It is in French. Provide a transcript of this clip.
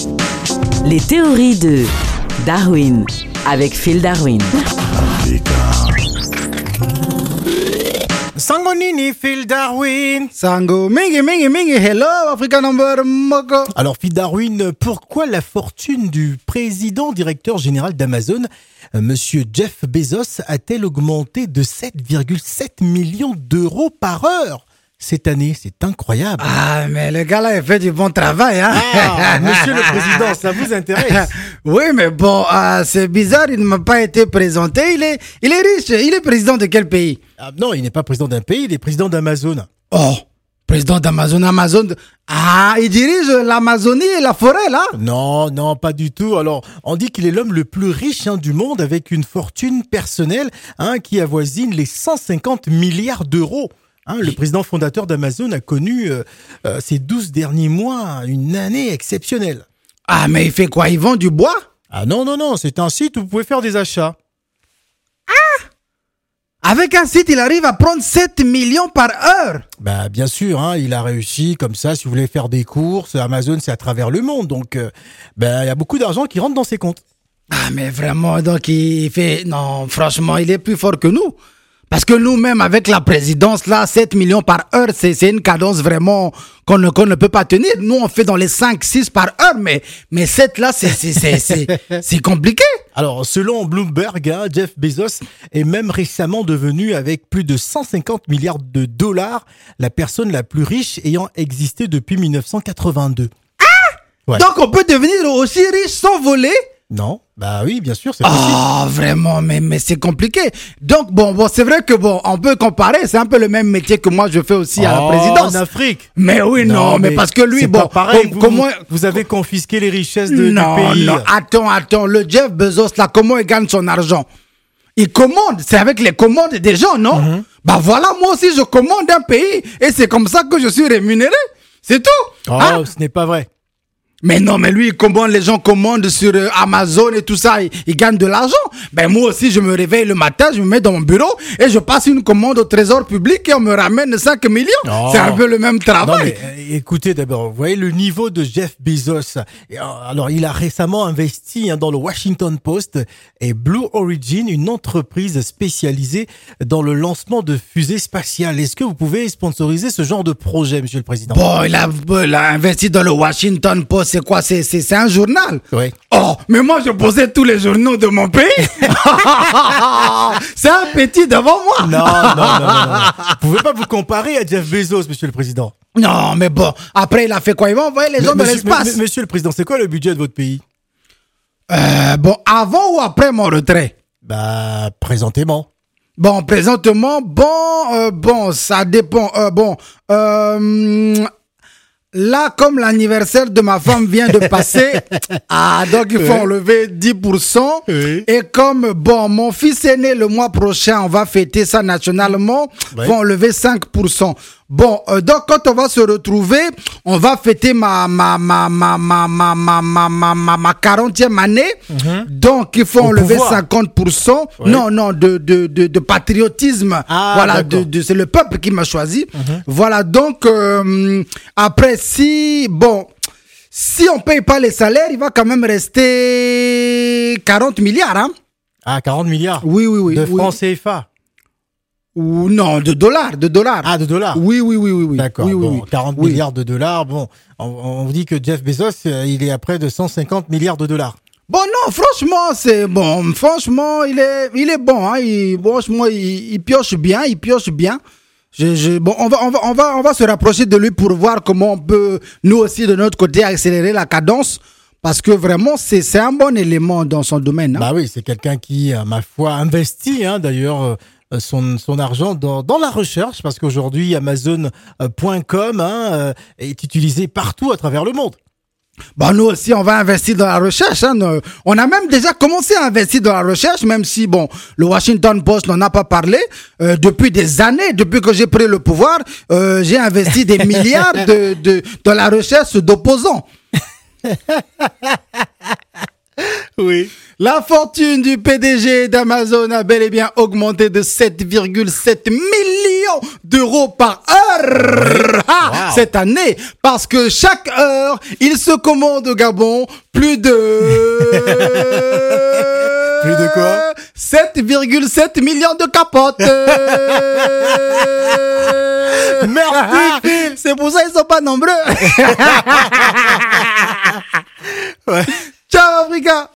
Les théories de Darwin avec Phil Darwin. Sango nini, Phil Darwin. Sango mingi, hello, Africa number moko. Alors, Phil Darwin, pourquoi la fortune du président directeur général d'Amazon, monsieur Jeff Bezos, a-t-elle augmenté de 7,7 millions d'euros par heure cette année? C'est incroyable. Ah, mais le gars-là, il fait du bon travail, hein. Ah, monsieur le président, ça vous intéresse? Oui, mais bon, c'est bizarre, il ne m'a pas été présenté. Il est riche. Il est président de quel pays? Non, il n'est pas président d'un pays, il est président d'Amazon. Oh, président d'Amazon, Ah, il dirige l'Amazonie et la forêt, là? Non, pas du tout. Alors, on dit qu'il est l'homme le plus riche du monde avec une fortune personnelle qui avoisine les 150 milliards d'euros. Le président fondateur d'Amazon a connu ces 12 derniers mois une année exceptionnelle. Ah, mais il fait quoi? Il vend du bois? Ah non, c'est un site où vous pouvez faire des achats. Avec un site, il arrive à prendre 7 millions par heure. Bah bien sûr, il a réussi comme ça. Si vous voulez faire des courses, Amazon c'est à travers le monde, donc il y a beaucoup d'argent qui rentre dans ses comptes. Ah mais vraiment, donc il fait... Non, franchement, il est plus fort que nous. Parce que nous-mêmes, avec la présidence, là, 7 millions par heure, c'est une cadence vraiment qu'on ne peut pas tenir. Nous, on fait dans les 5, 6 par heure, mais 7 là, c'est compliqué. Alors, selon Bloomberg, Jeff Bezos est même récemment devenu, avec plus de 150 milliards de dollars, la personne la plus riche ayant existé depuis 1982. Ouais. Donc, on peut devenir aussi riche sans voler? Non, bah oui, bien sûr, c'est possible. Ah, vraiment, mais c'est compliqué. Donc, bon, c'est vrai que on peut comparer, c'est un peu le même métier que moi je fais aussi à la présidence. En Afrique. Mais oui, non, mais parce que lui, pas pareil, comment... vous avez confisqué les richesses du pays. Non, attends, le Jeff Bezos, là, comment il gagne son argent? Il commande, c'est avec les commandes des gens, non? Mm-hmm. Bah voilà, moi aussi, je commande un pays, et c'est comme ça que je suis rémunéré. C'est tout. Ce n'est pas vrai. Mais non, mais lui, les gens commandent sur Amazon et tout ça, ils gagnent de l'argent. Ben moi aussi, je me réveille le matin, je me mets dans mon bureau et je passe une commande au trésor public et on me ramène 5 millions. Oh. C'est un peu le même travail. Non, mais, écoutez d'abord, vous voyez le niveau de Jeff Bezos. Alors, il a récemment investi dans le Washington Post et Blue Origin, une entreprise spécialisée dans le lancement de fusées spatiales. Est-ce que vous pouvez sponsoriser ce genre de projet, monsieur le président? Bon, il a investi dans le Washington Post. C'est quoi? C'est un journal? Oui. Oh, mais moi, je possède tous les journaux de mon pays. C'est un petit devant moi. Non. Vous pouvez pas vous comparer à Jeff Bezos, monsieur le président. Non, mais bon, après, il a fait quoi? Il va envoyer les gens dans l'espace. Monsieur le président, c'est quoi le budget de votre pays? Bon, avant ou après mon retrait? Bah, présentement. Bon, présentement, ça dépend. Là, comme l'anniversaire de ma femme vient de passer, donc il faut enlever 10%. Oui. Et comme, mon fils est né le mois prochain, on va fêter ça nationalement, il faut enlever 5%. Bon, donc quand on va se retrouver, on va fêter ma 40e année. Mm-hmm. Donc il faut enlever 50%. Oui. Non, de patriotisme. Voilà, c'est le peuple qui m'a choisi. Mm-hmm. Voilà, donc après si on paye pas les salaires, il va quand même rester 40 milliards. Ah, 40 milliards. Oui. De francs CFA. Ou non, de dollars. Ah, de dollars. Oui. D'accord. 40 milliards de dollars. Bon, on vous dit que Jeff Bezos, il est à près de 150 milliards de dollars. Bon, non, franchement, c'est bon. Franchement, il est bon. Franchement, il pioche bien. On va se rapprocher de lui pour voir comment on peut, nous aussi, de notre côté, accélérer la cadence. Parce que vraiment, c'est un bon élément dans son domaine. Bah oui, c'est quelqu'un qui, ma foi, investit, d'ailleurs, son argent dans la recherche, parce qu'aujourd'hui Amazon.com est utilisé partout à travers le monde. Bon, nous aussi, on va investir dans la recherche. On a même déjà commencé à investir dans la recherche, même si, le Washington Post n'en a pas parlé. Depuis des années, depuis que j'ai pris le pouvoir, j'ai investi des milliards dans la recherche d'opposants. Oui. La fortune du PDG d'Amazon a bel et bien augmenté de 7,7 millions d'euros euros par heure cette année, parce que chaque heure, il se commande au Gabon plus de... Plus de quoi? 7,7 millions de capotes. Merci, Phil. C'est pour ça qu'ils sont pas nombreux. Ouais. Ciao, Africa.